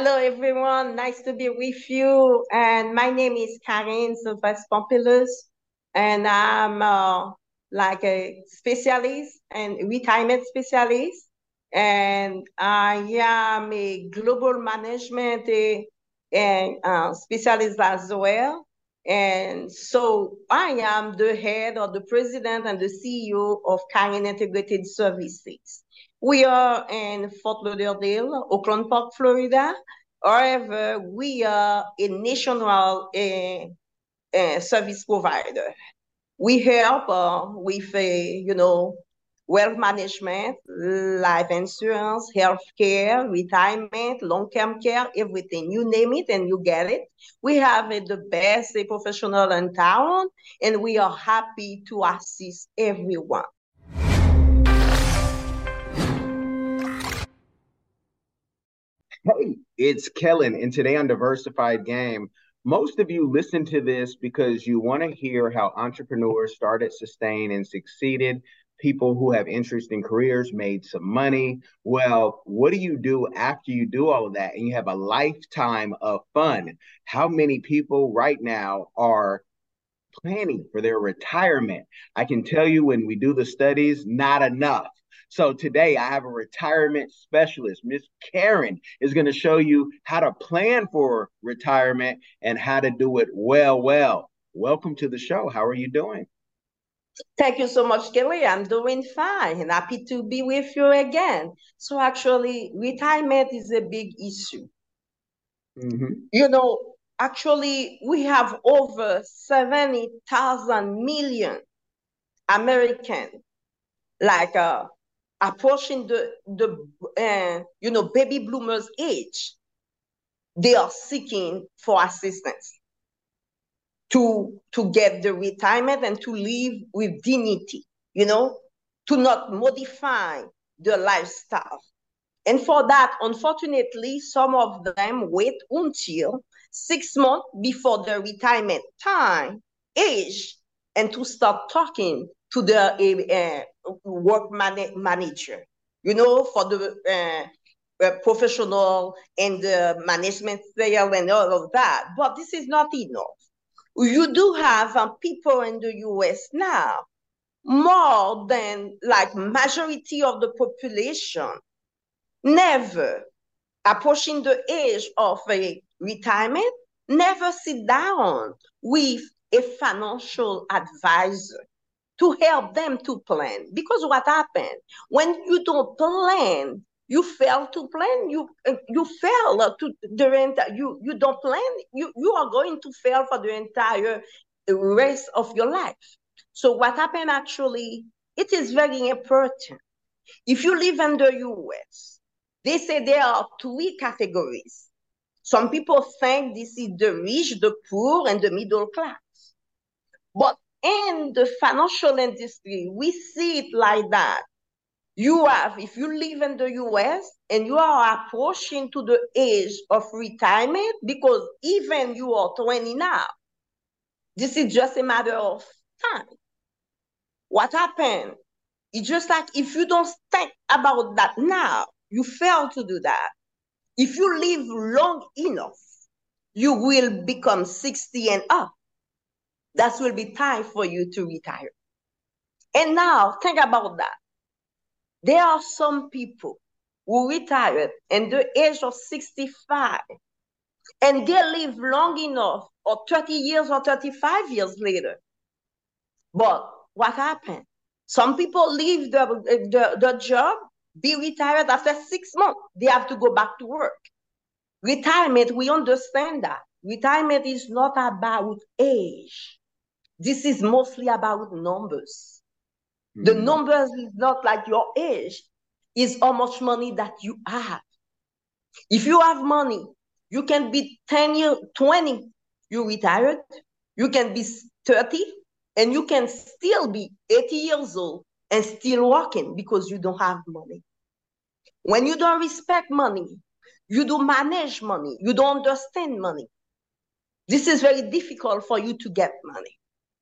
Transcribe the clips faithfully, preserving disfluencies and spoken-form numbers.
Hello, everyone. Nice to be with you. And my name is Karen Silvestre-Pompilus, and I'm uh, like a specialist and retirement specialist. And I am a global management uh, and uh, specialist as well. And so I am the head or the president and the C E O of Karen Integrated Services. We are in Fort Lauderdale, Oakland Park, Florida. However, we are a national uh, uh, service provider. We help uh, with a, you know, wealth management, life insurance, healthcare, retirement, long-term care, everything. You name it and you get it. We have uh, the best uh, professional in town, and we are happy to assist everyone. Hey, it's Kellen, and today on Diversified Game, most of you listen to this because you want to hear how entrepreneurs started, sustained, and succeeded. People who have interesting careers made some money. Well, what do you do after you do all of that and you have a lifetime of fun? How many people right now are planning for their retirement? I can tell you when we do the studies, not enough. So today I have a retirement specialist. Miss Karen is going to show you how to plan for retirement and how to do it well, well. Welcome to the show. How are you doing? Thank you so much, Kelly. I'm doing fine and happy to be with you again. So actually, retirement is a big issue. Mm-hmm. You know, actually, we have over seventy thousand million Americans, like uh, approaching the, the uh, you know, baby bloomers age. They are seeking for assistance to to get the retirement and to live with dignity, you know, to not modify their lifestyle. And for that, unfortunately, some of them wait until six months before their retirement time, age, and to start talking to the uh, work man- manager, you know, for the uh, uh, professional and the management sale and all of that. But this is not enough. You do have um, people in the U S now, more than like majority of the population, never approaching the age of a retirement, never sit down with a financial advisor to help them to plan. Because what happened when you don't plan, you fail to plan. You uh, you fail to the entire. You you don't plan. You you are going to fail for the entire rest of your life. So what happened actually? It is very important. If you live in the U S, they say there are three categories. Some people think this is the rich, the poor, and the middle class. But in the financial industry, we see it like that. You have, if you live in the U S and you are approaching to the age of retirement, because even you are twenty now, this is just a matter of time. What happened? It's just like if you don't think about that now, you fail to do that. If you live long enough, you will become sixty and up. That will be time for you to retire. And now think about that. There are some people who retired at the age of sixty-five and they live long enough, or thirty years or thirty-five years later. But what happened? Some people leave the, the, the job, be retired after six months. They have to go back to work. Retirement, we understand that. Retirement is not about age. This is mostly about numbers. Mm. The numbers is not like your age, is how much money that you have. If you have money, you can be ten years, twenty, you retired. You can be thirty, and you can still be eighty years old and still working because you don't have money. When you don't respect money, you don't manage money, you don't understand money, this is very difficult for you to get money.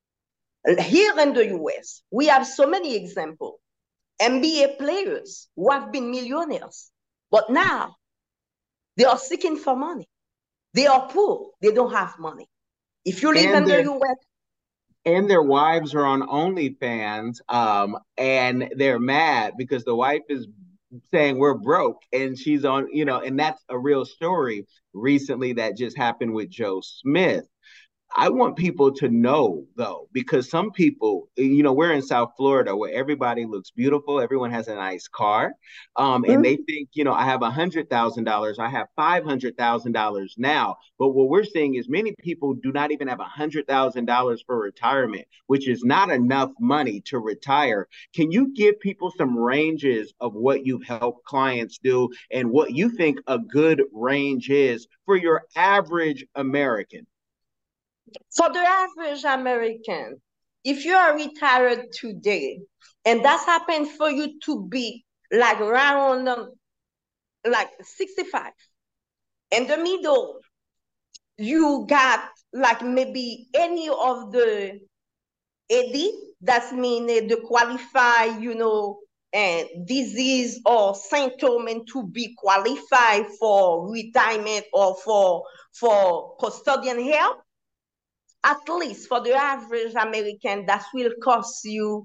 Here in the U S, we have so many examples. N B A players who have been millionaires, but now They are seeking for money. They are poor. They don't have money. If you live and in the their U S, and their wives are on OnlyFans, um, and they're mad because the wife is saying we're broke, and she's on, you know, and that's a real story recently that just happened with Joe Smith. I want people to know, though, because some people, you know, we're in South Florida where everybody looks beautiful, everyone has a nice car, um, and they think, you know, I have a hundred thousand dollars, I have five hundred thousand dollars now. But what we're seeing is many people do not even have a hundred thousand dollars for retirement, which is not enough money to retire. Can you give people some ranges of what you've helped clients do and what you think a good range is for your average American? for the average American, if you are retired today, and that's happened for you to be like around um, like sixty-five, in the middle, you got like maybe any of the eighty, that's mean uh, the qualify, you know, and disease or symptom and to be qualified for retirement or for for custodian help. At least for the average American, that will cost you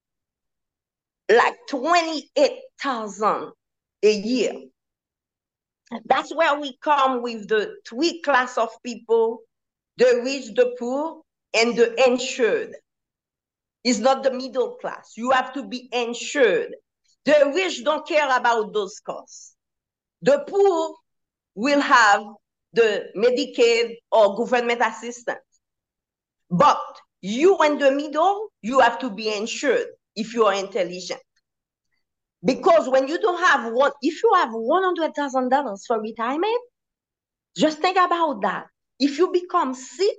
like twenty-eight thousand a year. That's where we come with the three class of people: the rich, the poor, and the insured. It's not the middle class. You have to be insured. The rich don't care about those costs. The poor will have the Medicaid or government assistance. But you in the middle, you have to be insured if you are intelligent. Because when you don't have one, if you have one hundred thousand dollars for retirement, just think about that. If you become sick,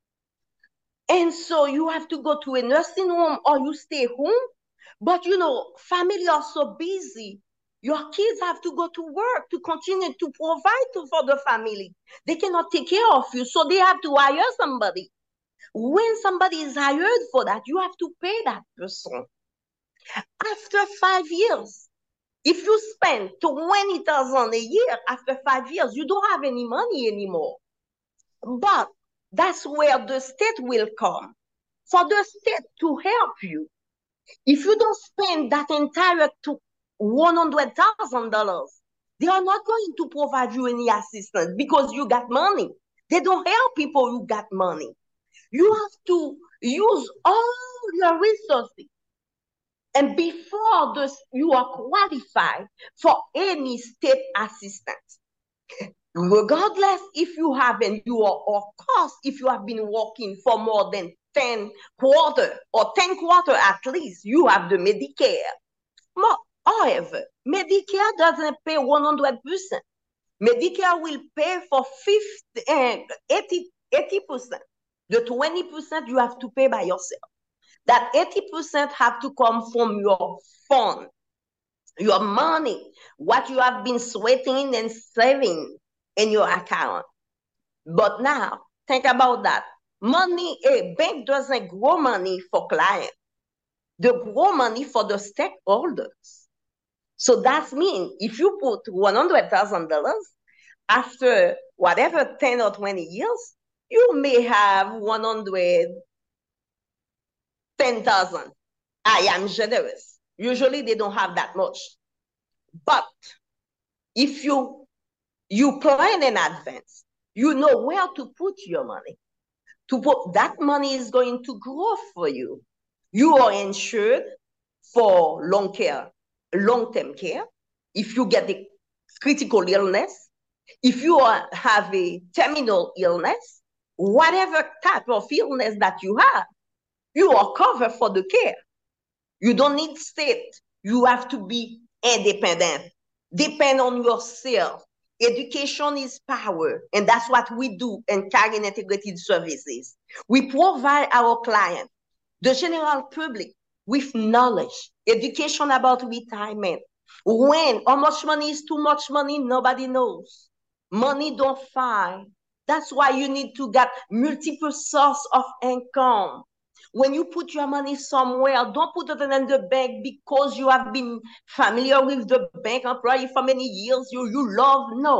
and so you have to go to a nursing home or you stay home, but you know, family are so busy. Your kids have to go to work to continue to provide to, for the family. They cannot take care of you, so they have to hire somebody. When somebody is hired for that, you have to pay that person. After five years, if you spend twenty thousand a year, after five years, you don't have any money anymore. But that's where the state will come. For the state to help you, if you don't spend that entire to one hundred thousand dollars, they are not going to provide you any assistance because you got money. They don't help people who got money. You have to use all your resources. And before this, you are qualified for any state assistance. Regardless if you haven't, you are, of course, if you have been working for more than ten quarter or ten quarter at least, you have the Medicare. However, Medicare doesn't pay one hundred percent. Medicare will pay for fifty, uh, eighty, eighty percent. The twenty percent you have to pay by yourself. That eighty percent have to come from your fund, your money, what you have been sweating and saving in your account. But now, think about that. Money, a bank doesn't grow money for clients. They grow money for the stakeholders. So that means if you put one hundred thousand dollars, after whatever ten or twenty years, you may have one hundred ten thousand. I am generous. Usually they don't have that much. But if you you plan in advance, you know where to put your money. To put that money is going to grow for you. You are insured for long care, long-term care. If you get a critical illness, if you are, have a terminal illness, whatever type of illness that you have, you are covered for the care. You don't need state. You have to be independent. Depend on yourself. Education is power, and that's what we do in Carine Integrated Services. We provide our clients, the general public, with knowledge, education about retirement. When, how much money is too much money, nobody knows. Money don't find. That's why you need to get multiple source of income. When you put your money somewhere, don't put it in the bank because you have been familiar with the bank employee for many years, you, you love, no.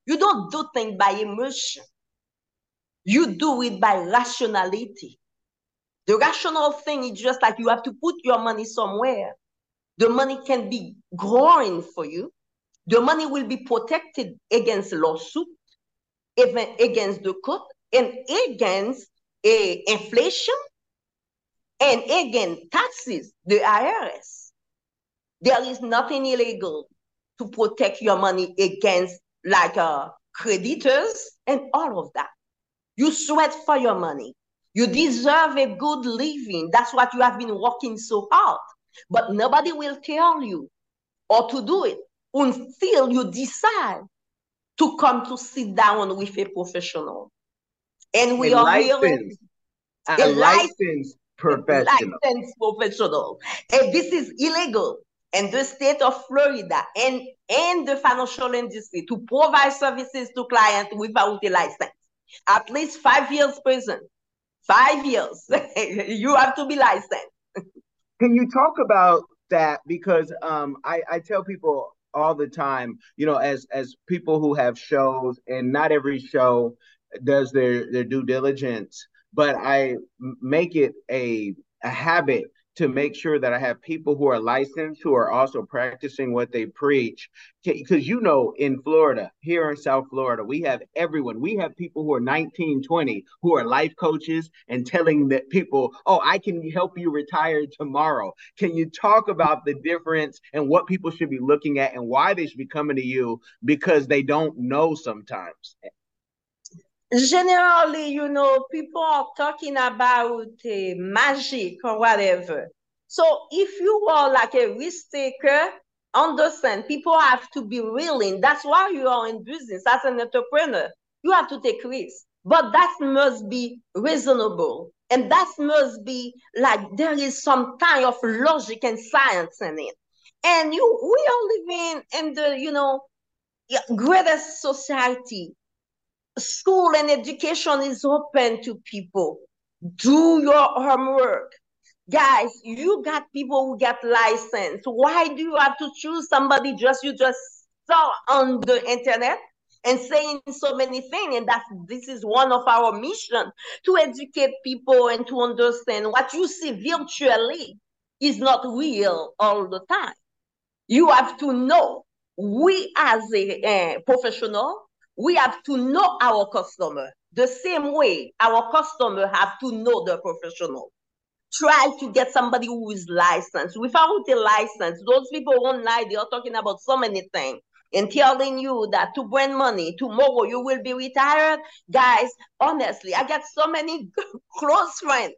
You don't do things by emotion. You do it by rationality. The rational thing is just like you have to put your money somewhere. The money can be growing for you. The money will be protected against lawsuit, even against the court, and against uh, inflation, and against taxes, the I R S. There is nothing illegal to protect your money against like uh, creditors and all of that. You sweat for your money. You deserve a good living. That's what you have been working so hard. But nobody will tell you or to do it until you decide to come to sit down with a professional. And we a are here a, a licensed professional. Licensed professional. And this is illegal in the state of Florida and, and the financial industry to provide services to clients without a license. At least five years prison. Five years. You have to be licensed. Can you talk about that? Because um, I, I tell people all the time, you know, as as people who have shows, and not every show does their their due diligence, but I make it a a habit to make sure that I have people who are licensed, who are also practicing what they preach. Because, you know, in Florida, here in South Florida, we have everyone. We have people who are nineteen, twenty, who are life coaches and telling that people, oh, I can help you retire tomorrow. Can you talk about the difference and what people should be looking at and why they should be coming to you, because they don't know sometimes? Generally, you know, people are talking about uh, magic or whatever. So if you are like a risk taker, understand, people have to be willing. That's why you are in business as an entrepreneur. You have to take risks, but that must be reasonable. And that must be like there is some kind of logic and science in it. And you, we are living in the, you know, greatest society. School and education is open to people. Do your homework. Guys, you got people who get licensed. Why do you have to choose somebody just you just saw on the internet and saying so many things? And that this is one of our mission, to educate people and to understand what you see virtually is not real all the time. You have to know. We as a uh, professional, we have to know our customer the same way our customer have to know the professional. Try to get somebody who is licensed. Without a license, those people won't lie. They are talking about so many things and telling you that to bring money, tomorrow you will be retired. Guys, honestly, I got so many close friends.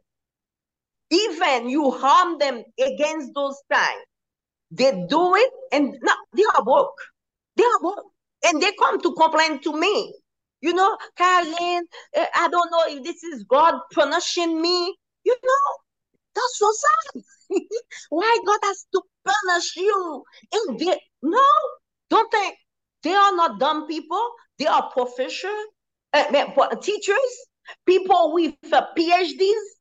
Even you harm them against those times. They do it and no, they are broke. They are broke. And they come to complain to me. You know, Caroline, uh, I don't know if this is God punishing me. You know, that's so sad. Why God has to punish you? And they, no, don't think. They are not dumb people. They are professors, uh, teachers, people with uh, P H Ds,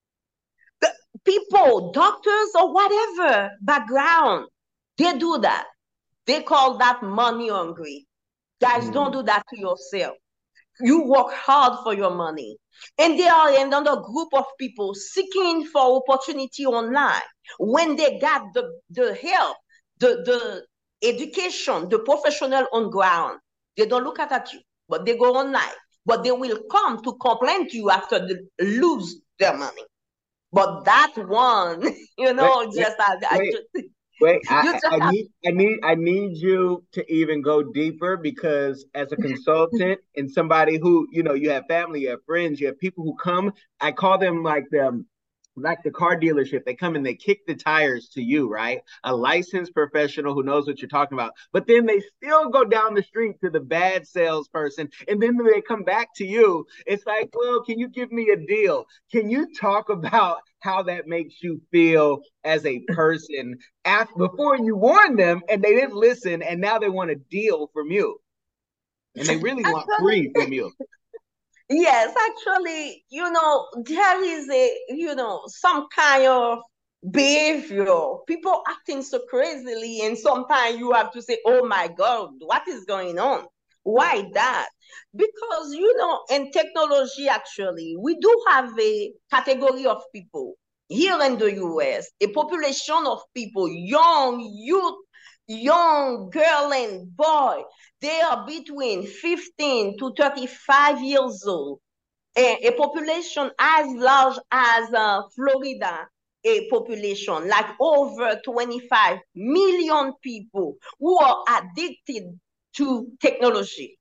people, doctors or whatever background. They do that. They call that money hungry. Guys, mm. don't do that to yourself. You work hard for your money. And they are another group of people seeking for opportunity online. When they got the, the help, the, the education, the professional on ground, they don't look at you, but they go online. But they will come to complain to you after they lose their money. But that one, you know, wait, just wait, I, wait. I just, Wait, I, I need I need I need you to even go deeper, because as a consultant and somebody who, you know, you have family, you have friends, you have people who come, I call them like them like the car dealership. They come and they kick the tires to you, right? A licensed professional who knows what you're talking about. But then they still go down the street to the bad salesperson, and then they come back to you. It's like, well, can you give me a deal? Can you talk about how that makes you feel as a person after, before you warn them and they didn't listen, and now they want a deal from you, and they really want free from you? Yes, actually, you know, there is a, you know, some kind of behavior. People acting so crazily, and sometimes you have to say, oh my God, what is going on? Why that? Because, you know, in technology, actually, we do have a category of people here in the U S, a population of people, young youth, young girl and boy, they are between fifteen to thirty-five years old. A, a population as large as uh, Florida, a population like over twenty-five million people who are addicted to technology,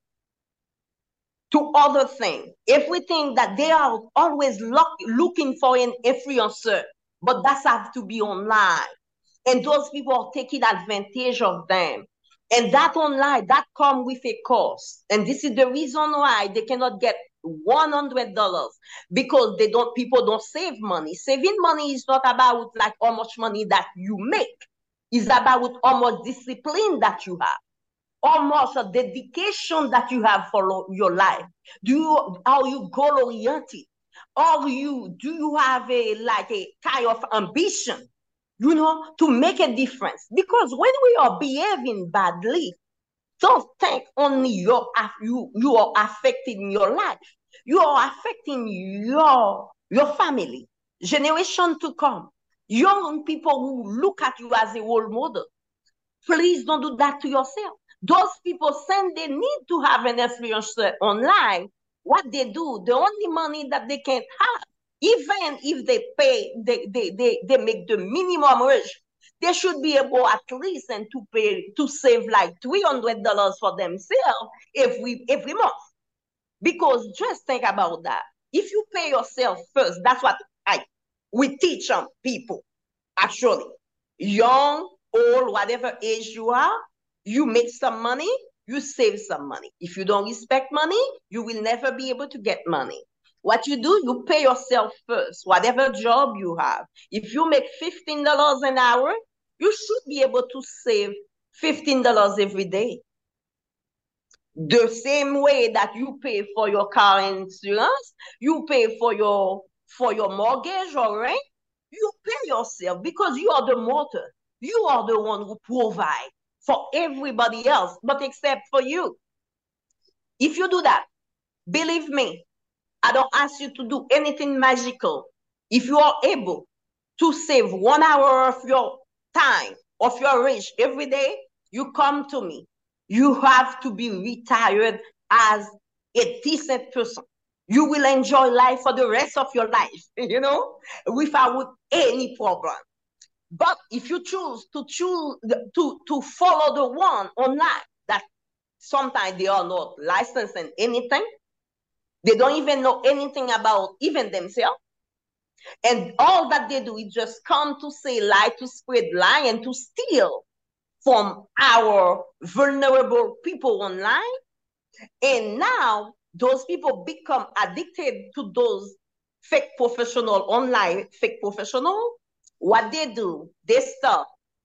to other things. If we think that they are always look, looking for an influencer, but that have to be online. And those people are taking advantage of them. And that online, that come with a cost. And this is the reason why they cannot get one hundred dollars, because they don't, people don't save money. Saving money is not about like how much money that you make. It's about how much discipline that you have, almost a dedication that you have for your life. Do you, are you goal oriented? Or you, do you have a like a kind of ambition, you know, to make a difference? Because when we are behaving badly, don't think only your, you, you are affecting your life. You are affecting your, your family, generation to come, young people who look at you as a role model. Please don't do that to yourself. Those people send, they need to have an influencer online. What they do, the only money that they can have, even if they pay, they, they, they, they make the minimum wage, they should be able at least and to pay, to save like three hundred dollars for themselves every, every month. Because just think about that. If you pay yourself first, that's what I, we teach um, people, actually. Young, old, whatever age you are, you make some money, you save some money. If you don't respect money, you will never be able to get money. What you do, you pay yourself first, whatever job you have. If you make fifteen dollars an hour, you should be able to save fifteen dollars every day. The same way that you pay for your car insurance, you pay for your for your mortgage or rent, you pay yourself because you are the motor. You are the one who provide for everybody else, but except for you. If you do that, believe me, I don't ask you to do anything magical. If you are able to save one hour of your time, of your rich every day, you come to me. You have to be retired as a decent person. You will enjoy life for the rest of your life, you know, without any problem. But if you choose to choose to, to follow the one online that sometimes they are not licensed in anything, they don't even know anything about even themselves. And all that they do is just come to say lie, to spread lie, and to steal from our vulnerable people online. And now those people become addicted to those fake professional online, fake professional. What they do, they start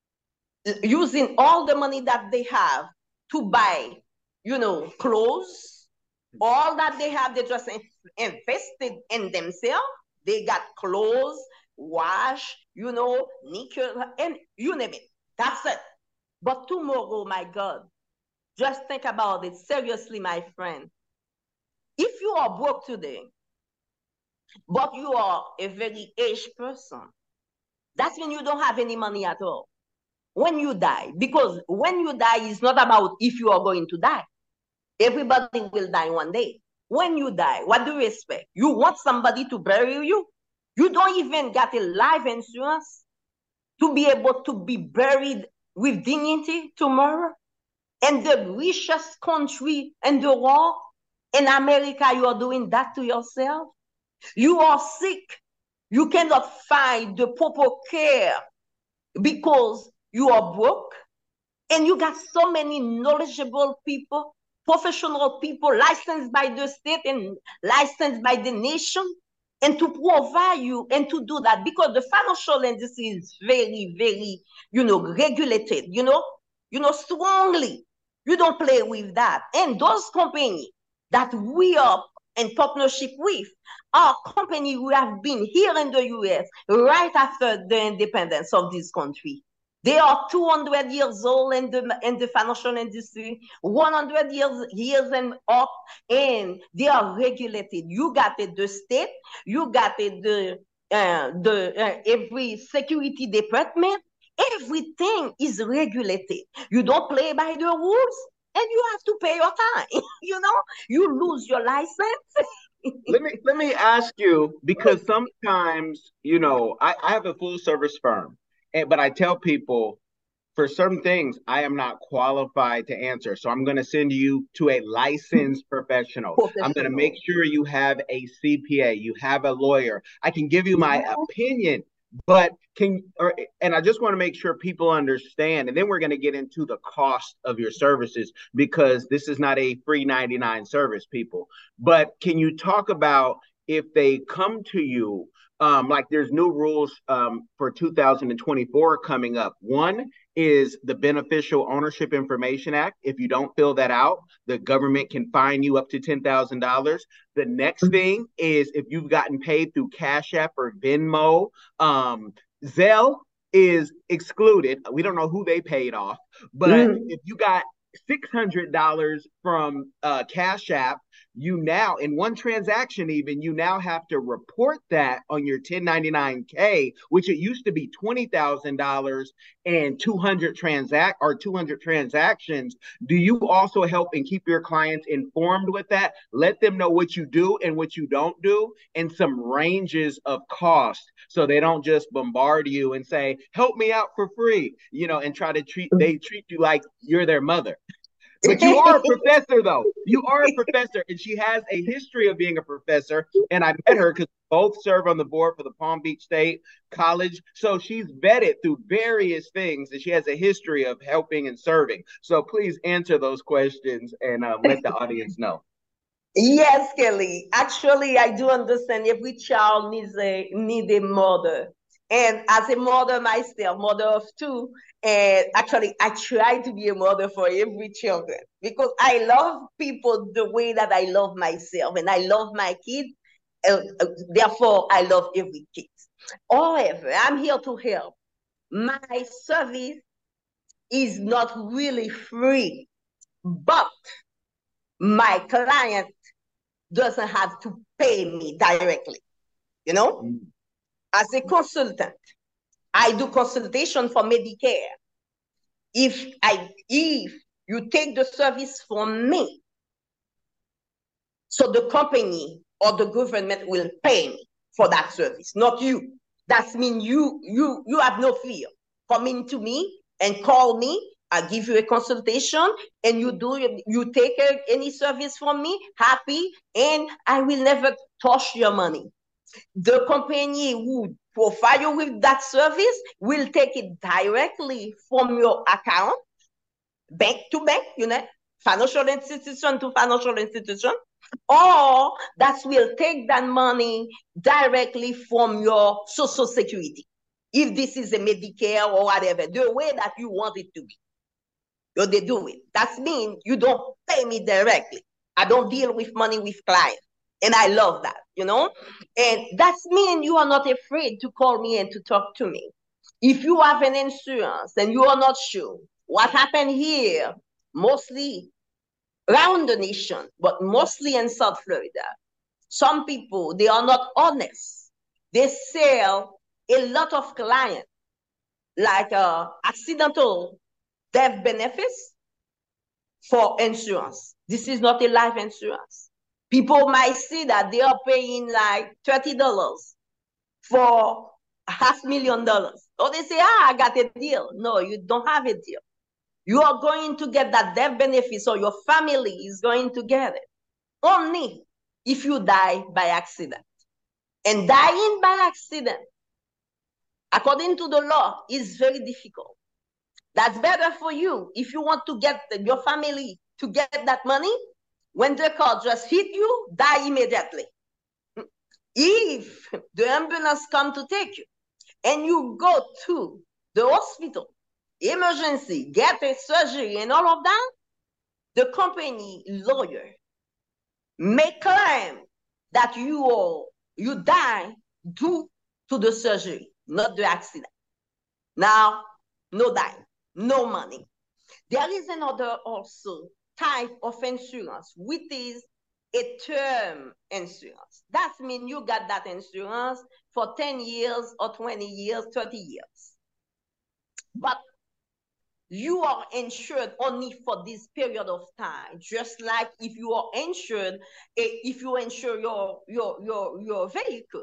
using all the money that they have to buy, you know, clothes. All that they have, they just invested in themselves. They got clothes, wash, you know, nickel, and you name it. That's it. But tomorrow, my God, just think about it seriously, my friend. If you are broke today, but you are a very aged person, that's when you don't have any money at all. When you die, because when you die, it's not about if you are going to die. Everybody will die one day. When you die, what do you expect? You want somebody to bury you? You don't even get a life insurance to be able to be buried with dignity tomorrow. And the richest country in the world, in America, you are doing that to yourself. You are sick. You cannot find the proper care because you are broke. And you got so many knowledgeable people, professional people licensed by the state and licensed by the nation, and to provide you and to do that, because the financial industry is very, very, you know, regulated, you know, you know, strongly. You don't play with that. And those companies that we are in partnership with are companies who have been here in the U S right after the independence of this country. They are two hundred years old in the, in the financial industry, one hundred years, years and up, and they are regulated. You got it, the state, you got it, the, uh, the uh, every security department, everything is regulated. You don't play by the rules, and you have to pay your time. You know, you lose your license. let me let me ask you, because sometimes, you know, I, I have a full service firm, and but I tell people for certain things I am not qualified to answer. So I'm going to send you to a licensed professional. I'm going to make Professional. sure you have a C P A, you have a lawyer. I can give you my Yeah. opinion, but can or and I just want to make sure people understand, and then we're going to get into the cost of your services, because this is not a free ninety-nine service, people. But can you talk about, if they come to you, um, like there's new rules um, for two thousand twenty-four coming up. One is the Beneficial Ownership Information Act. If you don't fill that out, the government can fine you up to ten thousand dollars. The next thing is, if you've gotten paid through Cash App or Venmo, um, Zelle is excluded. We don't know who they paid off, but Mm. if you got six hundred dollars from uh, Cash App, you now, in one transaction even, you now have to report that on your ten ninety-nine K, which it used to be twenty thousand dollars and two hundred transact or two hundred transactions. Do you also help and keep your clients informed with that? Let them know what you do and what you don't do, and some ranges of cost, so they don't just bombard you and say, help me out for free, you know, and try to treat, they treat you like you're their mother. But you are a professor, though. You are a professor, and she has a history of being a professor. And I met her because both serve on the board for the Palm Beach State College. So she's vetted through various things, and she has a history of helping and serving. So please answer those questions and um, let the audience know. Yes, Kelly. Actually, I do understand every child needs a need a mother. And as a mother myself, mother of two, and actually I try to be a mother for every children, because I love people the way that I love myself, and I love my kids. Uh, uh, therefore, I love every kid. However, I'm here to help. My service is not really free, but my client doesn't have to pay me directly. You know, Mm. as a consultant, I do consultation for Medicare. If I if you take the service from me, so the company or the government will pay me for that service, not you. That means you you you have no fear coming to me and call me. I give you a consultation, and you do you take any service from me, happy, and I will never touch your money. The company who provide you with that service will take it directly from your account, bank to bank, you know, financial institution to financial institution, or that will take that money directly from your social security. If this is a Medicare or whatever, the way that you want it to be, so they do it. That means you don't pay me directly. I don't deal with money with clients. And I love that, you know? And that means you are not afraid to call me and to talk to me. If you have an insurance and you are not sure what happened here, mostly around the nation, but mostly in South Florida, some people, they are not honest. They sell a lot of clients, like uh, accidental death benefits for insurance. This is not a life insurance. People might see that they are paying like thirty dollars for half million dollars. Or they say, ah, I got a deal. No, you don't have a deal. You are going to get that death benefit, so your family is going to get it only if you die by accident. And dying by accident, according to the law, is very difficult. That's better for you if you want to get your family to get that money. When the car just hit you, die immediately. If the ambulance come to take you and you go to the hospital, emergency, get a surgery and all of that, the company lawyer may claim that you are, you die due to the surgery, not the accident. Now, no dime, no money. There is another also type of insurance, which is a term insurance. That means you got that insurance for ten years or twenty years, thirty years. But you are insured only for this period of time, just like if you are insured, if you insure your, your, your, your vehicle,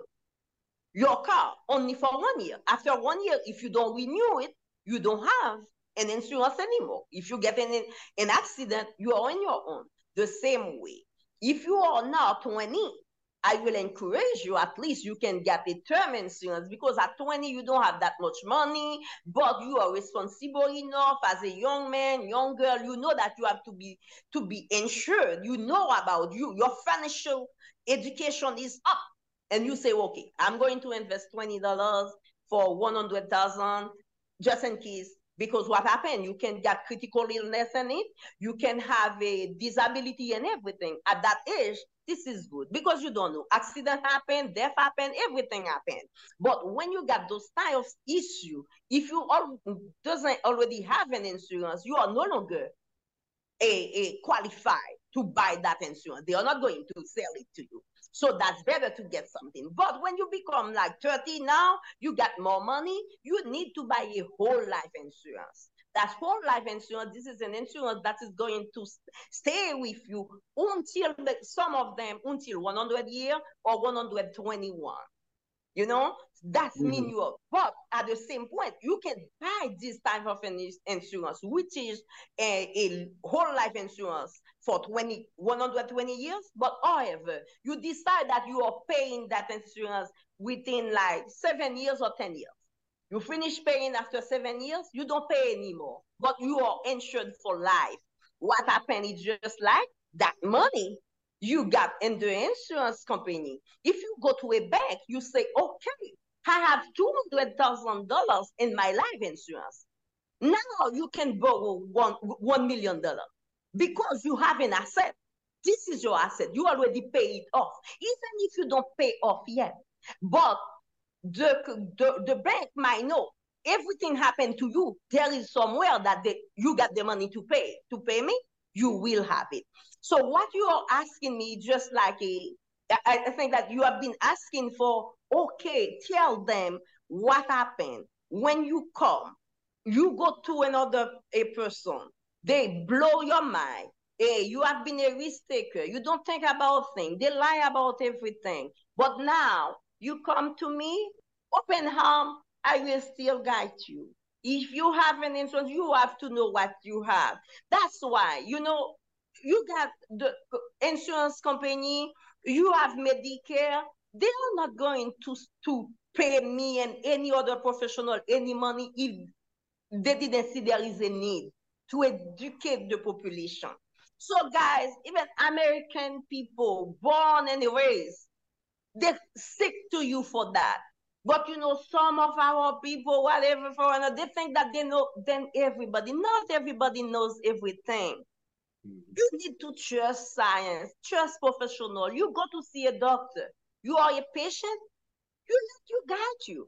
your car, only for one year. After one year, if you don't renew it, you don't have an insurance anymore. If you get in an accident, you are on your own. The same way. If you are now twenty, I will encourage you, at least you can get a term insurance, because at twenty, you don't have that much money, but you are responsible enough as a young man, young girl, you know that you have to be, to be insured. You know about you, your financial education is up. And you say, okay, I'm going to invest twenty dollars for one hundred thousand just in case, because what happened, you can get critical illness in it, you can have a disability and everything. At that age, this is good because you don't know. Accident happen, death happen, everything happen. But when you got those type of issue, if you all, doesn't already have an insurance, you are no longer a, a qualified to buy that insurance. They are not going to sell it to you. So that's better to get something. But when you become like thirty now, you got more money, you need to buy a whole life insurance. That whole life insurance, this is an insurance that is going to stay with you until the, some of them until one hundred years or one hundred twenty-one. You know, that's mm-hmm. mean you are, but at the same point, you can buy this type of insurance, which is a, a whole life insurance for twenty, one hundred twenty years. But however, you decide that you are paying that insurance within like seven years or ten years. You finish paying after seven years, you don't pay anymore, but you are insured for life. What happened is just like that money you got in the insurance company. If you go to a bank, you say, okay, I have two hundred thousand dollars in my life insurance. Now you can borrow one, one million dollars because you have an asset. This is your asset. You already paid it off, even if you don't pay off yet. But the, the, the bank might know everything happened to you. There is somewhere that they, you got the money to pay, to pay me, you will have it. So what you are asking me, just like a, I, I think that you have been asking for, okay, tell them what happened. When you come, you go to another a person, they blow your mind. Hey, you have been a risk taker. You don't think about things. They lie about everything. But now you come to me, open arm, I will still guide you. If you have an insurance, you have to know what you have. That's why, you know, you got the insurance company, you have Medicare, they are not going to, to pay me and any other professional any money if they didn't see there is a need to educate the population. So guys, even American people born and raised, they stick to you for that. But you know, some of our people, whatever, for another, they think that they know then everybody. Not everybody knows everything. You need to trust science, trust professional. You go to see a doctor. You are a patient, you let you guide you.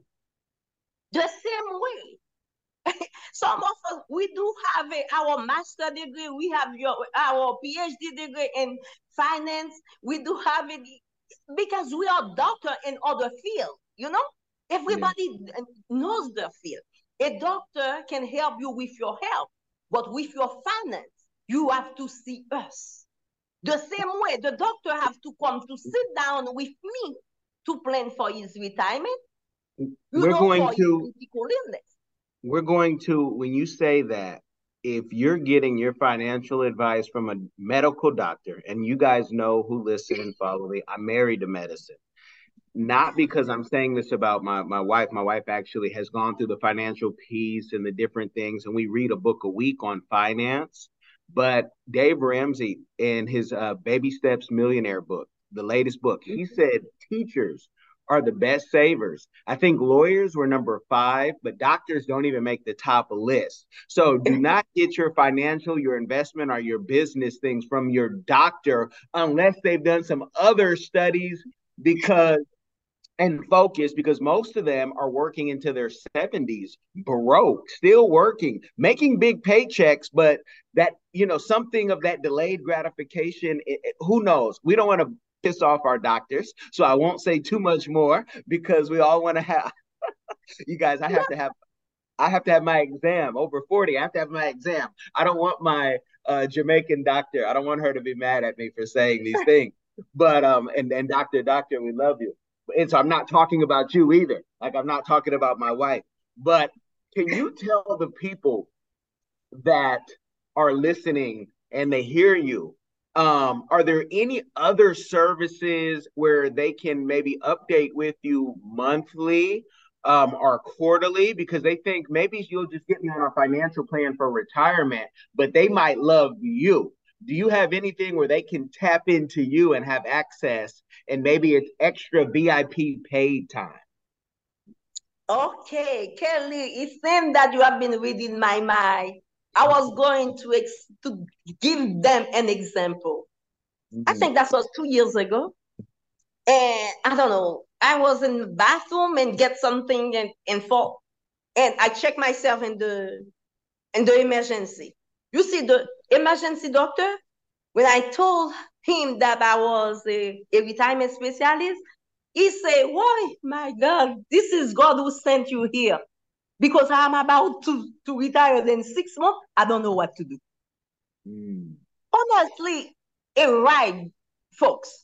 The same way. Some of us, we do have a, our master degree. We have your, our PhD degree in finance. We do have it because we are doctor in other fields, you know? Everybody yeah. knows their field. A doctor can help you with your health, but with your finance, you have to see us. The same way, the doctor have to come to sit down with me to plan for his retirement. You we're know, going for to, his critical illness. We're going to, when you say that, if you're getting your financial advice from a medical doctor, and you guys know who listen and follow me, I'm married to medicine. Not because I'm saying this about my, my wife. My wife actually has gone through the financial piece and the different things, and we read a book a week on finance. But Dave Ramsey, in his uh, Baby Steps Millionaire book, the latest book, he said teachers are the best savers. I think lawyers were number five, but doctors don't even make the top list. So do not get your financial, your investment, or your business things from your doctor unless they've done some other studies, because and focus, because most of them are working into their seventies, broke, still working, making big paychecks, but that, you know, something of that delayed gratification, it, it, who knows? We don't want to piss off our doctors, so I won't say too much more because we all want to have, you guys, I have to have I have to have my exam over forty. I have to have my exam. I don't want my uh, Jamaican doctor. I don't want her to be mad at me for saying these things. But um, and and doctor, doctor, we love you. And so I'm not talking about you either. Like I'm not talking about my wife. But can you tell the people that are listening and they hear you? Um, are there any other services where they can maybe update with you monthly um, or quarterly? Because they think maybe you'll just get me on a financial plan for retirement, but they might love you. Do you have anything where they can tap into you and have access, and maybe it's extra V I P paid time? Okay, Kelly, it seems that you have been reading my mind. I was going to ex- to give them an example. I Mm-hmm. think that was two years ago. And I don't know, I was in the bathroom and get something and, and fall. And I check myself in the in the emergency. You see, the emergency doctor, when I told him that I was a, a retirement specialist, he said, why, my God, this is God who sent you here. Because I'm about to, to retire in six months, I don't know what to do. Mm. Honestly, a ride, folks,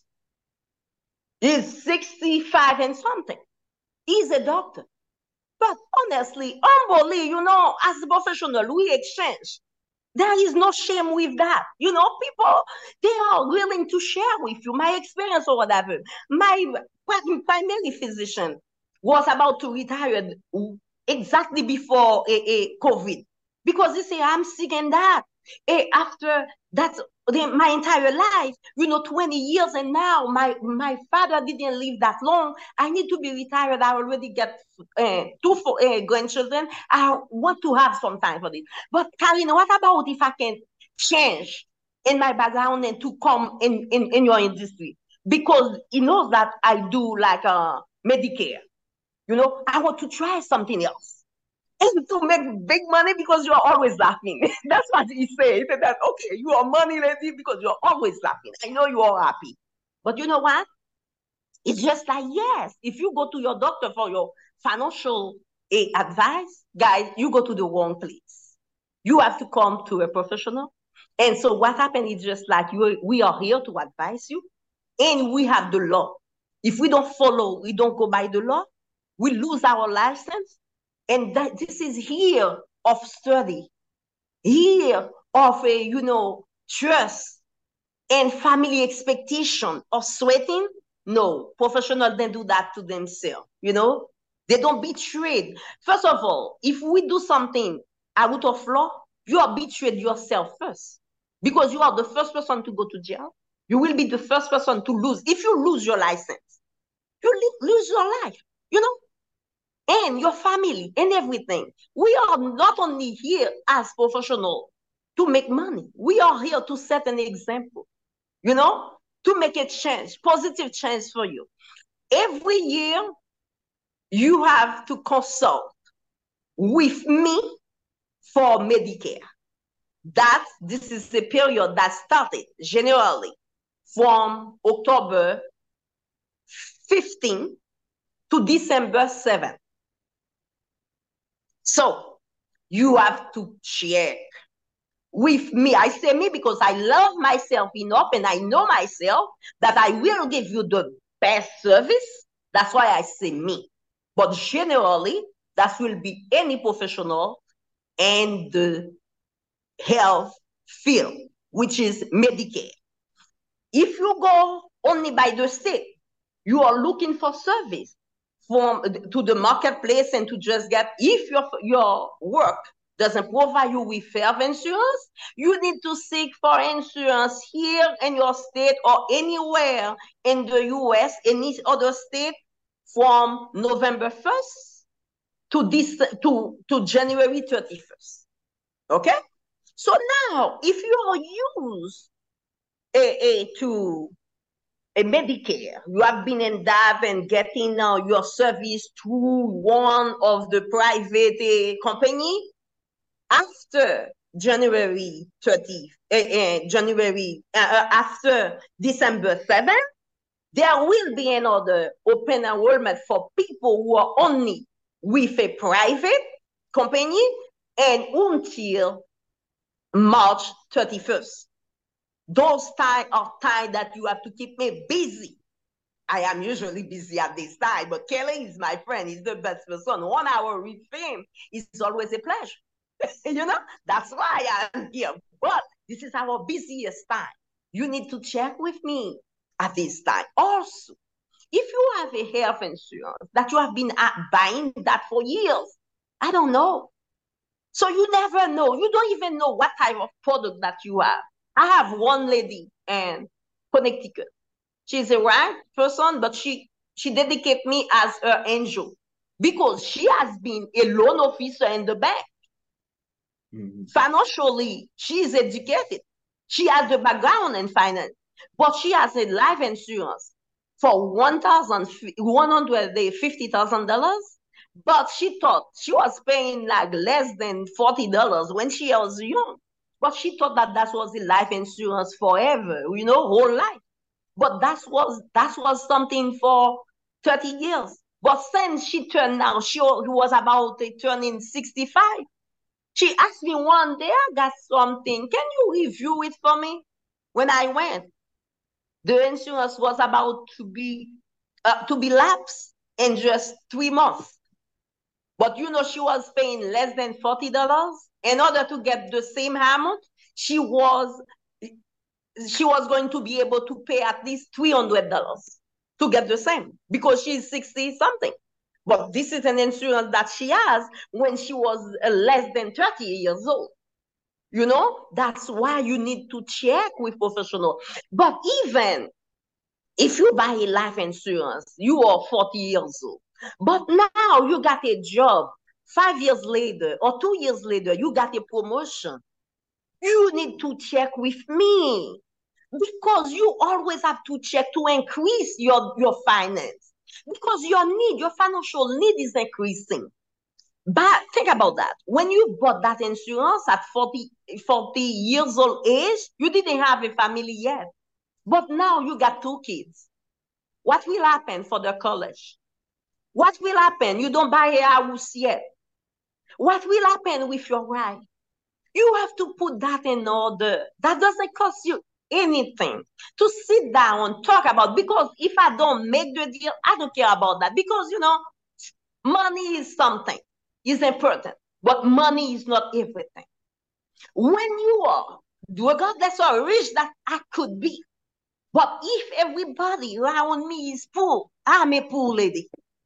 is sixty-five and something. He's a doctor. But honestly, humbly, you know, as a professional, we exchange. There is no shame with that. You know, people, they are willing to share with you my experience or whatever. My primary physician was about to retire exactly before a, a COVID because he said, I'm sick and that. Eh, after that, my entire life, you know, twenty years, and now my, my father didn't live that long. I need to be retired. I already get uh, two uh, grandchildren. I want to have some time for this. But Karina, what about if I can change in my background and to come in, in, in your industry? Because he knows that I do like uh, Medicare. You know, I want to try something else. And to make big money because you're always laughing. That's what he said. He said that, okay, you are money lady because you're always laughing. I know you are happy. But you know what? It's just like, yes, if you go to your doctor for your financial eh, advice, guys, you go to the wrong place. You have to come to a professional. And so what happened is just like you, we are here to advise you, and we have the law. If we don't follow, we don't go by the law, we lose our license. And that this is here of study, here of a, you know, trust and family expectation of sweating. No, professionals don't do that to themselves, you know? They don't betray. First of all, if we do something out of law, you are betrayed yourself first because you are the first person to go to jail. You will be the first person to lose. If you lose your license, you lose your life, you know? And your family and everything. We are not only here as professionals to make money. We are here to set an example, you know, to make a change, positive change for you. Every year, you have to consult with me for Medicare. That this is a period that started generally from October fifteenth to December seventh. So you have to check with me. I say me because I love myself enough and I know myself that I will give you the best service. That's why I say me. But generally, that will be any professional in the health field, which is Medicare. If you go only by the state, you are looking for service from to the marketplace and to just get, if your your work doesn't provide you with health insurance, you need to seek for insurance here in your state or anywhere in the U S, any other state, from November first to this to, to January thirty-first. Okay? So now, if you are used a, a, to a Medicare. You have been in that and getting uh, your service through one of the private uh, company. After January thirtieth, uh, uh, January, uh, uh, after December seventh, there will be another open enrollment for people who are only with a private company and until March thirty-first. Those time are time that you have to keep me busy. I am usually busy at this time, but Kelly is my friend. He's the best person. One hour with him is always a pleasure. You know, that's why I'm here. But this is our busiest time. You need to check with me at this time. Also, if you have a health insurance that you have been buying that for years, I don't know. So you never know. You don't even know what type of product that you have. I have one lady in Connecticut. She's a right person, but she she dedicates me as her angel because she has been a loan officer in the bank. Mm-hmm. Financially, she is educated. She has the background in finance, but she has a life insurance for one thousand one hundred fifty thousand dollars. But she thought she was paying like less than forty dollars when she was young. But she thought that that was the life insurance forever, you know, whole life. But that was that was something for thirty years. But since she turned now, she was about uh, turning sixty-five. She asked me one day, I got something. Can you review it for me? When I went, the insurance was about to be uh, to be lapsed in just three months. But you know, she was paying less than forty dollars. In order to get the same amount, she was she was going to be able to pay at least three hundred dollars to get the same because she's sixty something. But this is an insurance that she has when she was uh, less than thirty years old. You know, that's why you need to check with professional. But even if you buy a life insurance, you are forty years old. But now you got a job. Five years later or two years later, you got a promotion. You need to check with me because you always have to check to increase your, your finance because your need, your financial need is increasing. But think about that. When you bought that insurance at forty, forty years old age, you didn't have a family yet. But now you got two kids. What will happen for the college? What will happen? You don't buy a house yet. What will happen with your wife? You have to put that in order. That doesn't cost you anything to sit down, talk about, because if I don't make the deal, I don't care about that. Because, you know, money is something, is important, but money is not everything. When you are, regardless how rich that I could be, but if everybody around me is poor, I'm a poor lady.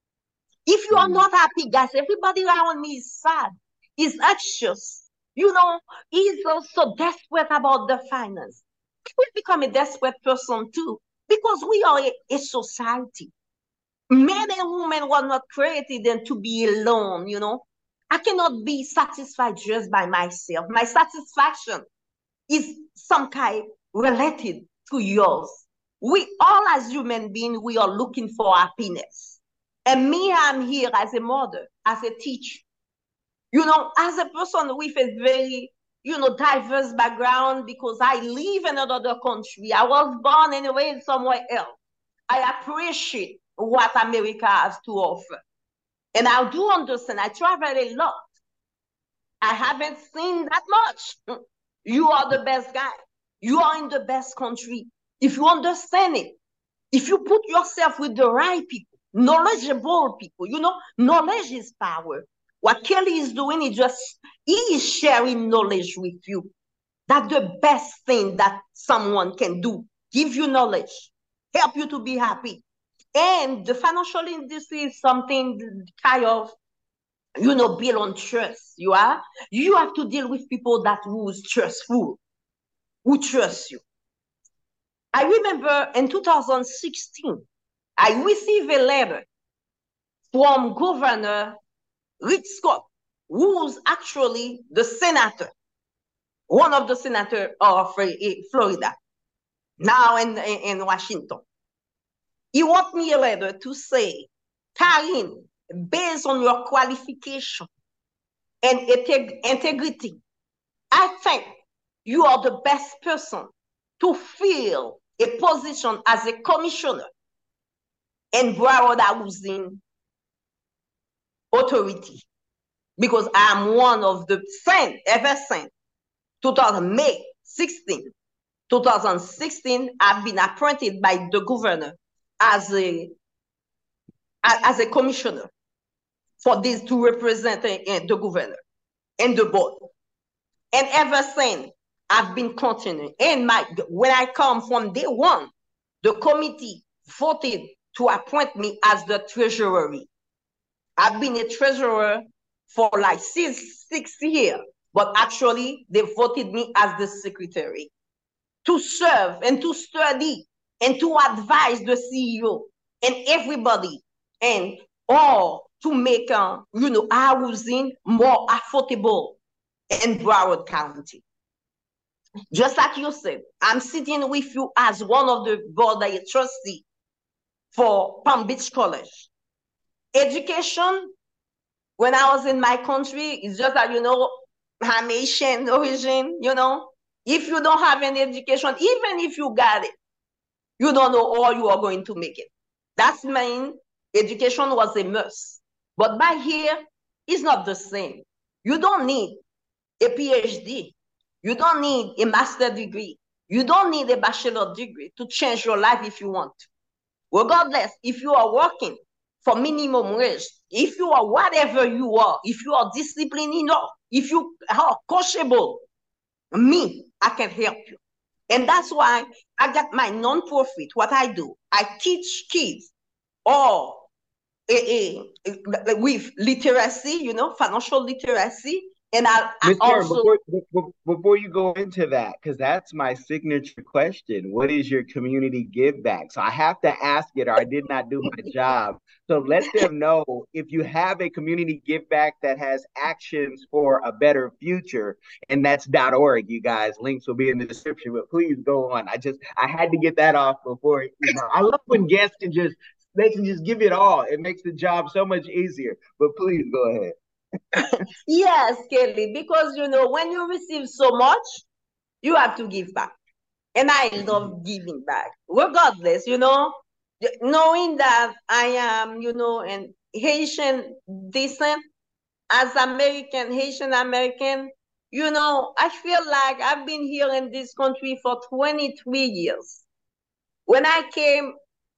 If you are not happy, guys, everybody around me is sad, is anxious. You know, he's also desperate about the finance. We become a desperate person too, because we are a, a society. Men and women were not created and to be alone, you know. I cannot be satisfied just by myself. My satisfaction is some kind related to yours. We all as human beings, we are looking for happiness. And me, I'm here as a mother, as a teacher. You know, as a person with a very, you know, diverse background, because I live in another country. I was born and raised somewhere else. I appreciate what America has to offer. And I do understand, I travel a lot. I haven't seen that much. You are the best guy. You are in the best country. If you understand it, if you put yourself with the right people, knowledgeable people, you know, knowledge is power. What Kelly is doing is just, he is sharing knowledge with you. That's the best thing that someone can do. Give you knowledge, help you to be happy. And the financial industry is something kind of, you know, built on trust. You are, you have to deal with people that who's trustful, who trust you. I remember in two thousand sixteen, I received a letter from Governor Rick Scott, who's actually the senator, one of the senators of Florida, now in, in, in Washington. He wrote me a letter to say, Karine, based on your qualification and integ integrity, I think you are the best person to fill a position as a commissioner in Broward Housing Authority, because I'm one of the sent, ever since two thousand, May sixteenth, two thousand sixteen, I've been appointed by the governor as a as a commissioner for this to represent uh, the governor and the board. And ever since, I've been continuing. And my when I come from day one, the committee voted to appoint me as the treasurer. I've been a treasurer for like six, six years, but actually they voted me as the secretary to serve and to study and to advise the C E O and everybody, and all to make uh, you know, housing more affordable in Broward County. Just like you said, I'm sitting with you as one of the board of trustees for Palm Beach College. Education, when I was in my country, it's just that, you know, I'm Haitian origin, you know. If you don't have any education, even if you got it, you don't know how you are going to make it. That's mean education was a must. But by here, it's not the same. You don't need a PhD. You don't need a master's degree. You don't need a bachelor degree to change your life if you want. Regardless, if you are working for minimum wage, if you are whatever you are, if you are disciplined enough, if you are coachable, me, I can help you. And that's why I got my non-profit. What I do, I teach kids or a, a, a, with literacy, you know, financial literacy. And I, I also before, before you go into that, because that's my signature question, what is your community give back? So I have to ask it, or I did not do my job. So let them know if you have a community give back that has actions for a better future, and that's .org, you guys. Links will be in the description, but please go on. I just I had to get that off before, you know. I love when guests can just they can just give it all. It makes the job so much easier. But please go ahead. Yes, Kelly, because, you know, when you receive so much, you have to give back. And I love giving back, regardless, you know, knowing that I am, you know, an Haitian descent, as American, Haitian American, you know, I feel like I've been here in this country for twenty-three years. When I came,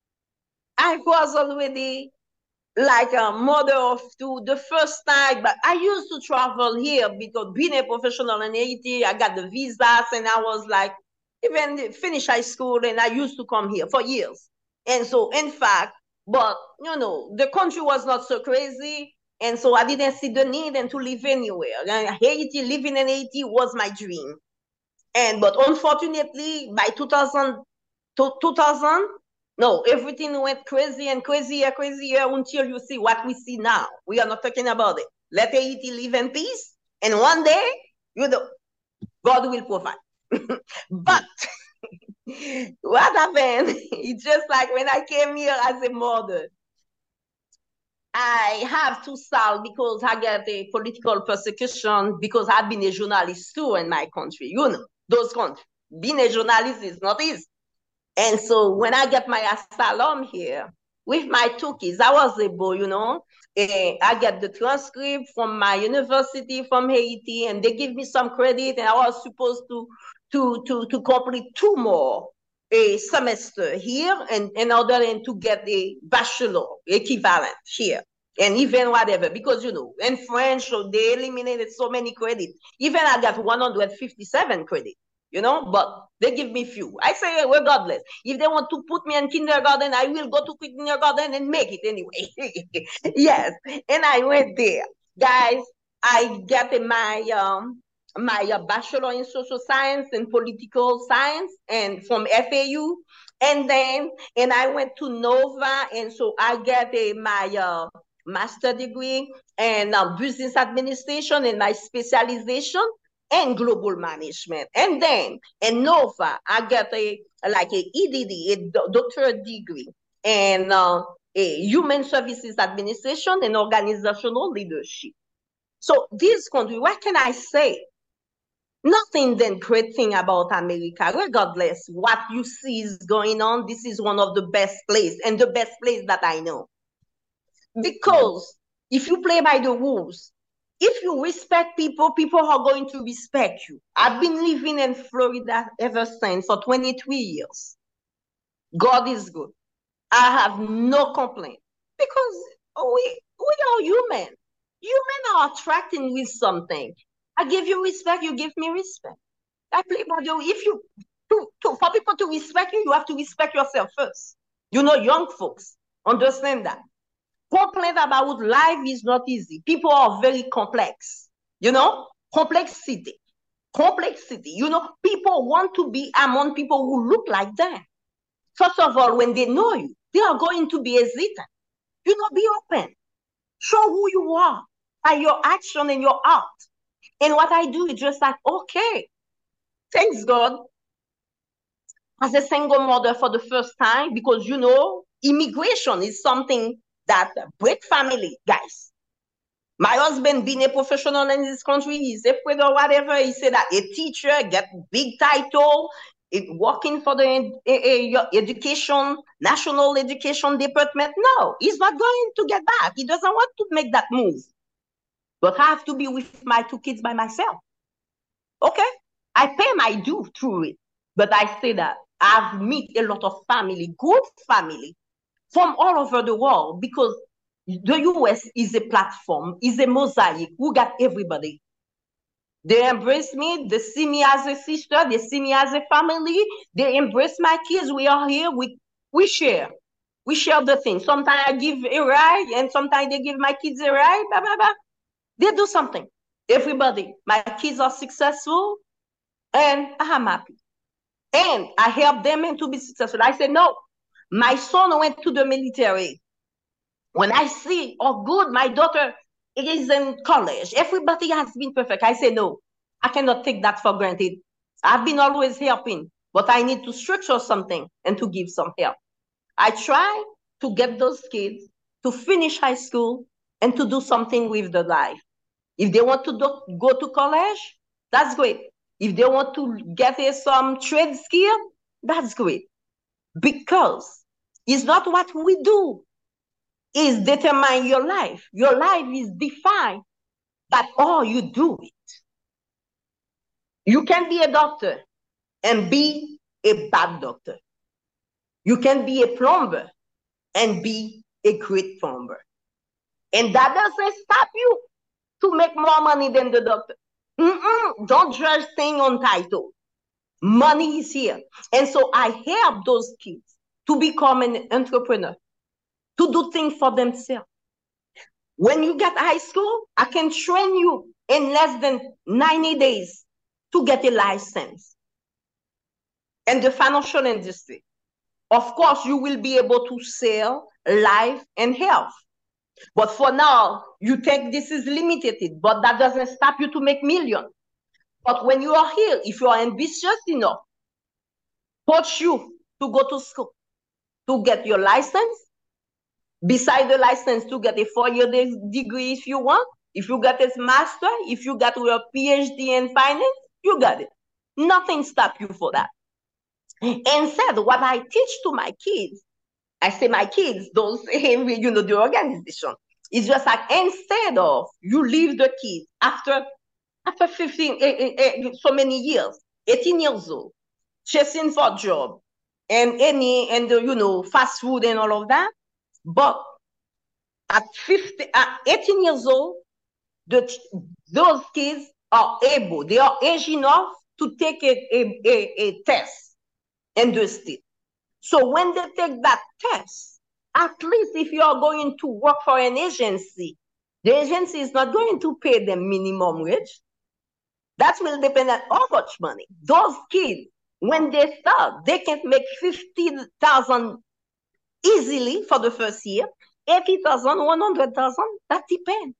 I was already like a mother of two the first time, but I used to travel here because being a professional in Haiti, I got the visas, and I was like, even finish high school, and I used to come here for years. And so, in fact, but you know, the country was not so crazy, and so I didn't see the need and to live anywhere. And Haiti, living in Haiti was my dream. And but unfortunately, by two thousand, two thousand, no, everything went crazy and crazier, crazier until you see what we see now. We are not talking about it. Let Haiti live in peace, and one day, you know, God will provide. But what happened? It's just like when I came here as a mother, I have to solve because I get a political persecution because I've been a journalist too in my country. You know, those countries. Being a journalist is not easy. And so when I get my asylum here with my two kids, I was able, you know, uh, I get the transcript from my university from Haiti, and they give me some credit, and I was supposed to to to to complete two more a semester here, and in order and to get a bachelor equivalent here, and even whatever, because you know in French so they eliminated so many credits. Even I got one hundred fifty-seven credits. You know, but they give me few. I say, regardless, if they want to put me in kindergarten, I will go to kindergarten and make it anyway. Yes, and I went there, guys. I got my um my uh, bachelor in social science and political science, and from F A U, and then and I went to Nova, and so I got a my uh, master degree in uh, business administration, and my specialization and global management. And then in Nova, I got a like a E D D, a doctorate degree and uh, a human services administration and organizational leadership. So this country, what can I say? Nothing than great thing about America, regardless what you see is going on. This is one of the best place and the best place that I know. Because if you play by the rules, if you respect people, people are going to respect you. I've been living in Florida ever since for twenty-three years. God is good. I have no complaint because we we are human. Human are attracting with something. I give you respect, you give me respect. I play by the if you to, to for people to respect you, you have to respect yourself first. You know, young folks understand that. Complaint about life is not easy. People are very complex. You know, complexity, complexity. You know, people want to be among people who look like them. First of all, when they know you, they are going to be hesitant. You know, be open. Show who you are by your action and your heart. And what I do is just like, okay, thanks God. As a single mother for the first time, because you know, immigration is something that break family, guys. My husband being a professional in this country, he's afraid or whatever. He said that a teacher get big title, it working for the uh, education, national education department. No, he's not going to get back. He doesn't want to make that move. But I have to be with my two kids by myself. Okay? I pay my due through it. But I say that I've met a lot of family, good family, from all over the world, because the U S is a platform, is a mosaic. We got everybody. They embrace me. They see me as a sister. They see me as a family. They embrace my kids. We are here. We we share. We share the thing. Sometimes I give a ride, and sometimes they give my kids a ride. Blah, blah, blah. They do something. Everybody. My kids are successful, and I'm happy. And I help them to be successful. I said, no, my son went to the military. When I see, oh, good, my daughter is in college. Everybody has been perfect. I say, no, I cannot take that for granted. I've been always helping, but I need to structure something and to give some help. I try to get those kids to finish high school and to do something with their life. If they want to do, go to college, that's great. If they want to get uh, some trade skill, that's great. Because it's not what we do is determine your life. Your life is defined by all you do it. You can be a doctor and be a bad doctor. You can be a plumber and be a great plumber. And that doesn't stop you to make more money than the doctor. Mm-mm, don't judge things on title. Money is here. And so I help those kids to become an entrepreneur, to do things for themselves. When you get high school, I can train you in less than ninety days to get a license. In the financial industry, of course, you will be able to sell life and health. But for now, you think this is limited, but that doesn't stop you to make millions. But when you are here, if you are ambitious enough, push you to go to school, to get your license, beside the license to get a four-year degree if you want, if you got a master, if you got your PhD in finance, you got it. Nothing stops you for that. Instead, what I teach to my kids, I say my kids, those, you know, the organization, it's just like instead of you leave the kids after after fifteen, eh, eh, so many years, eighteen years old, chasing for a job and any, and the, you know, fast food and all of that. But at fifty, at eighteen years old, the, those kids are able, they are age enough to take a, a, a, a test in the state. So when they take that test, at least if you are going to work for an agency, the agency is not going to pay them minimum wage. That will depend on how much money. Those kids, when they start, they can make fifty thousand easily for the first year, eighty thousand, one hundred thousand, that depends.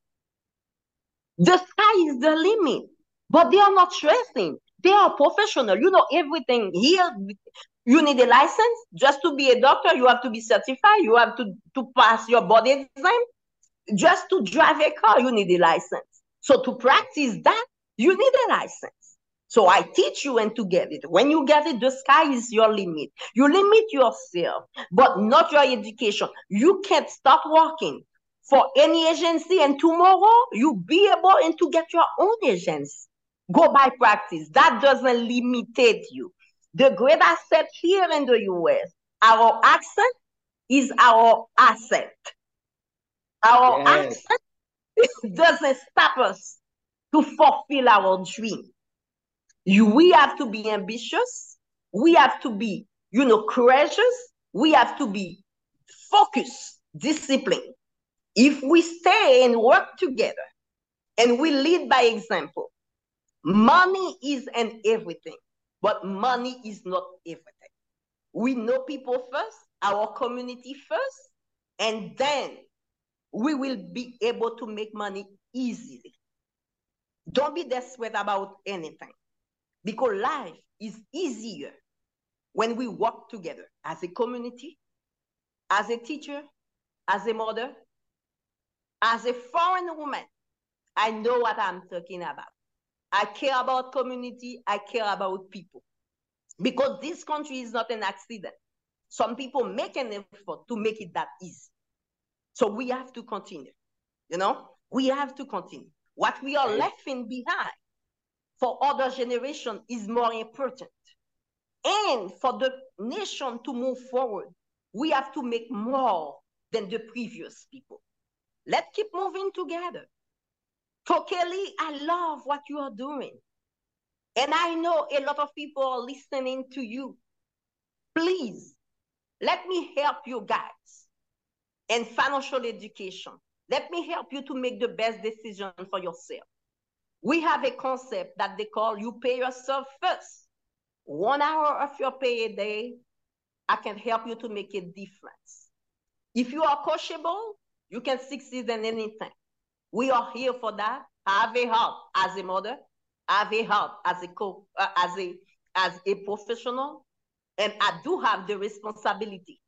The sky is the limit, but they are not stressing. They are professional. You know everything here. You need a license. Just to be a doctor, you have to be certified. You have to, to pass your board exam. Just to drive a car, you need a license. So to practice that, you need a license. So I teach you and to get it. When you get it, the sky is your limit. You limit yourself, but not your education. You can't start working for any agency and tomorrow you be able and to get your own agency. Go by practice. That doesn't limit you. The great asset here in the U S, our accent is our asset. Our Yes. accent doesn't stop us to fulfill our dream. You, we have to be ambitious. We have to be, you know, courageous. We have to be focused, disciplined. If we stay and work together and we lead by example, money is an everything, but money is not everything. We know people first, our community first, and then we will be able to make money easily. Don't be desperate about anything, because life is easier when we work together as a community, as a teacher, as a mother, as a foreign woman. I know what I'm talking about. I care about community. I care about people, because this country is not an accident. Some people make an effort to make it that easy. So we have to continue, you know, we have to continue. What we are leaving behind for other generation is more important. And for the nation to move forward, we have to make more than the previous people. Let's keep moving together. Kokeli, I love what you are doing. And I know a lot of people are listening to you. Please, let me help you guys. And financial education. Let me help you to make the best decision for yourself. We have a concept that they call you pay yourself first. One hour of your pay a day, I can help you to make a difference. If you are coachable, you can succeed in anything. We are here for that. I have a heart as a mother. I have a heart as a co uh, as a as a professional, and I do have the responsibility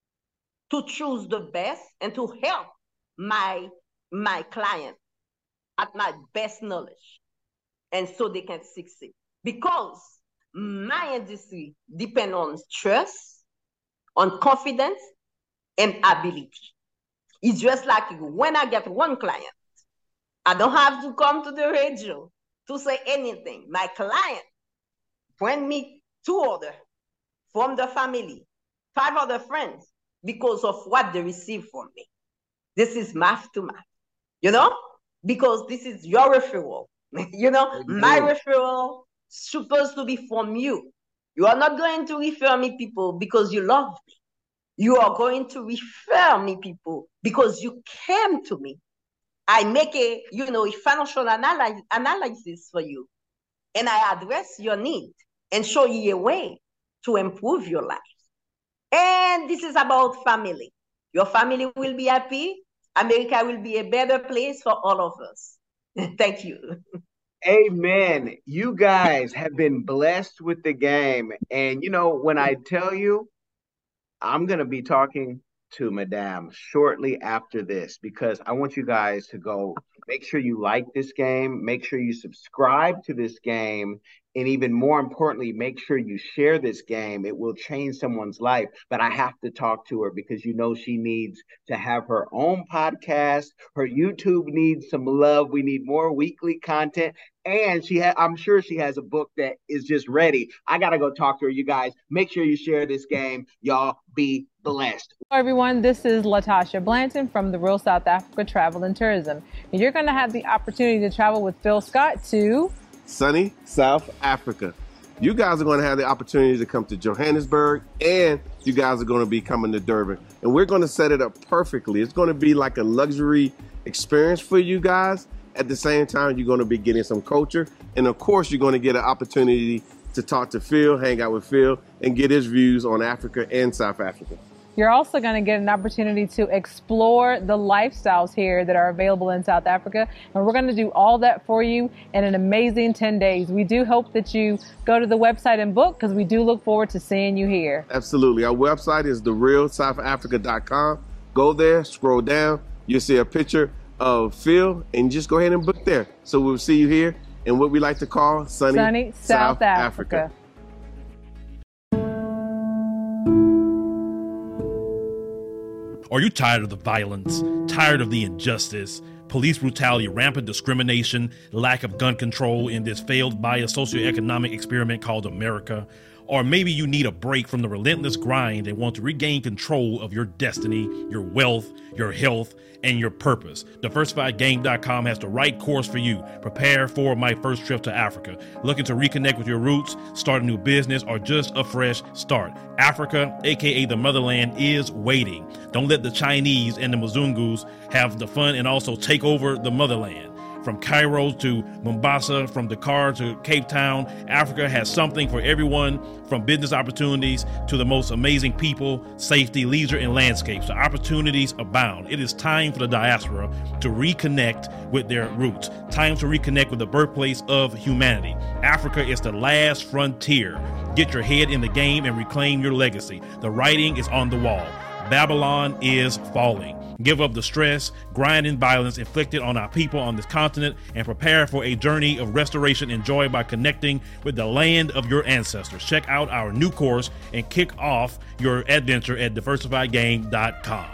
to choose the best and to help my, my client at my best knowledge, and so they can succeed. Because my industry depends on trust, on confidence, and ability. It's just like when I get one client, I don't have to come to the radio to say anything. My client bring me two other from the family, five other friends, because of what they receive from me. This is math to math, you know, because this is your referral. You know, mm-hmm. My referral supposed to be from you. You are not going to refer me people because you love me. You are going to refer me people because you came to me. I make a, you know, a financial analysis, analysis for you, and I address your need and show you a way to improve your life. And this is about family. Your family will be happy. America will be a better place for all of us. Thank you. Amen. You guys have been blessed with the game. And, you know, when I tell you, I'm going to be talking to Madame shortly after this, because I want you guys to go make sure you like this game, make sure you subscribe to this game, and even more importantly, make sure you share this game. It will change someone's life. But I have to talk to her because you know she needs to have her own podcast. Her YouTube needs some love. We need more weekly content. And she ha- I'm sure she has a book that is just ready. I got to go talk to her, you guys. Make sure you share this game. Y'all be blessed. Hello, everyone. This is Latasha Blanton from the Real South Africa Travel and Tourism. And you're going to have the opportunity to travel with Phil Scott to sunny South Africa. You guys are going to have the opportunity to come to Johannesburg, and you guys are going to be coming to Durban. And we're going to set it up perfectly. It's going to be like a luxury experience for you guys. At the same time, you're going to be getting some culture. And of course, you're going to get an opportunity to talk to Phil, hang out with Phil, and get his views on Africa and South Africa. You're also going to get an opportunity to explore the lifestyles here that are available in South Africa. And we're going to do all that for you in an amazing ten days. We do hope that you go to the website and book, because we do look forward to seeing you here. Absolutely. Our website is the real south africa dot com. Go there, scroll down. You'll see a picture of Phil, and just go ahead and book there. So we'll see you here in what we like to call sunny, sunny South, South Africa. Africa. Are you tired of the violence, tired of the injustice, police brutality, rampant discrimination, lack of gun control in this failed bio-socioeconomic experiment called America? Or maybe you need a break from the relentless grind and want to regain control of your destiny, your wealth, your health, and your purpose. diversified game dot com has the right course for you. Prepare for my first trip to Africa. Looking to reconnect with your roots, start a new business, or just a fresh start. Africa, aka the motherland, is waiting. Don't let the Chinese and the Mzungus have the fun and also take over the motherland. From Cairo to Mombasa, from Dakar to Cape Town, Africa has something for everyone, from business opportunities to the most amazing people, safety, leisure, and landscapes. The opportunities abound. It is time for the diaspora to reconnect with their roots. Time to reconnect with the birthplace of humanity. Africa is the last frontier. Get your head in the game and reclaim your legacy. The writing is on the wall. Babylon is falling. Give up the stress, grind, and violence inflicted on our people on this continent, and prepare for a journey of restoration and joy by connecting with the land of your ancestors. Check out our new course and kick off your adventure at diversified game dot com.